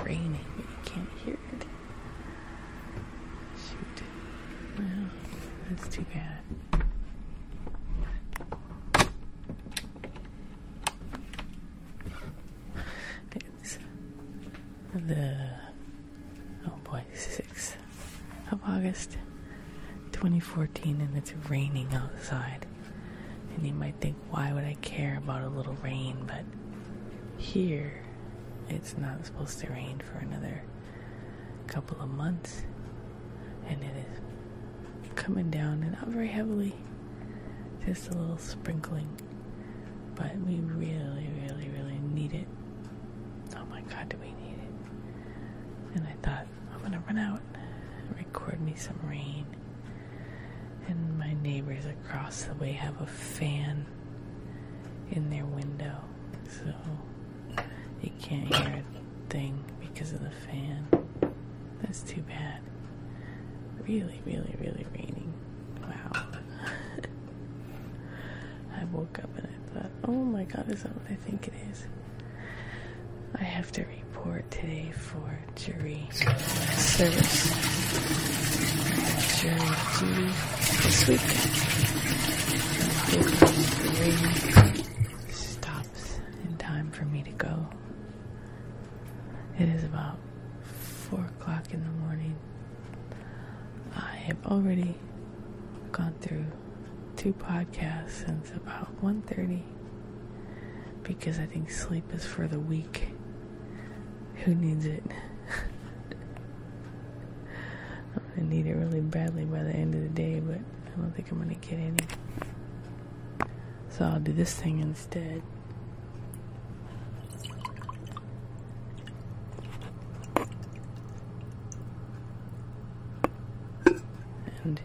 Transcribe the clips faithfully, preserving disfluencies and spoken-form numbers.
raining, but you can't hear it. Shoot. Well, that's too bad. It's the, oh boy, sixth of August, twenty fourteen, and it's raining outside. And you might think, why would I care about a little rain? But here, it's not supposed to rain for another couple of months. And it is coming down, and not very heavily, just a little sprinkling. But we really, really, really need it. Oh my God, do we need it? And I thought, I'm gonna run out and record me some rain. And my neighbors across the way have a fan in their window, so you can't hear a thing because of the fan. That's too bad. Really, really, really raining. Wow. I woke up and I thought, oh my God, is that what I think it is? I have to report today for jury service. Jury duty this week. I hope the rain stops in time for me to go. It is about four o'clock in the morning. I have already gone through two podcasts since about one thirty because I think sleep is for the weak. Who needs it? I'm going to need it really badly by the end of the day, but I don't think I'm going to get any. So I'll do this thing instead. And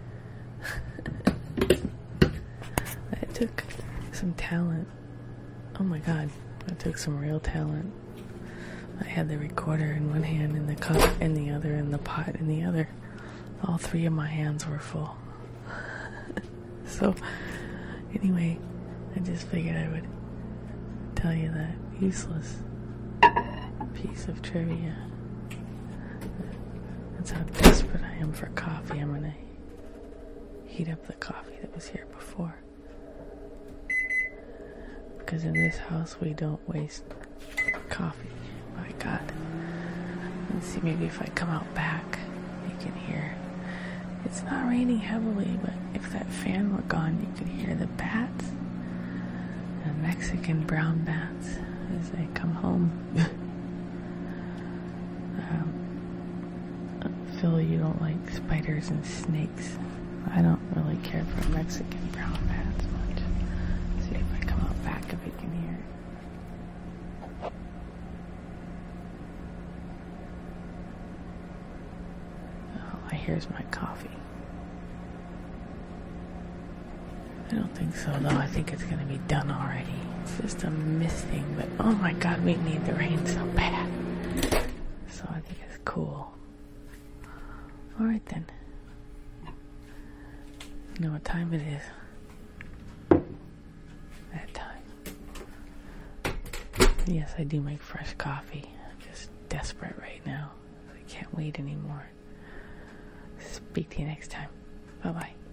I took some talent. Oh my God, I took some real talent. I had the recorder in one hand and the cup in the other and the pot in the other. All three of my hands were full. So, anyway, I just figured I would tell you that useless piece of trivia. That's how desperate I am for coffee. I'm gonna heat up the coffee that was here before. Because in this house we don't waste coffee. My God. Let's see, maybe if I come out back, you can hear. It's not raining heavily, but if that fan were gone, you could hear the bats, the Mexican brown bats, as they come home. um, Phil, you don't like spiders and snakes. I don't really care for Mexican brown bats much. Let's see if I come out back if you can hear it. Here's my coffee. I don't think so, though. I think it's going to be done already. It's just a misting, but oh my God, we need the rain so bad. So I think it's cool. Alright then. You know what time it is? That time. Yes, I do make fresh coffee. I'm just desperate right now. I can't wait anymore. Speak to you next time. Bye-bye.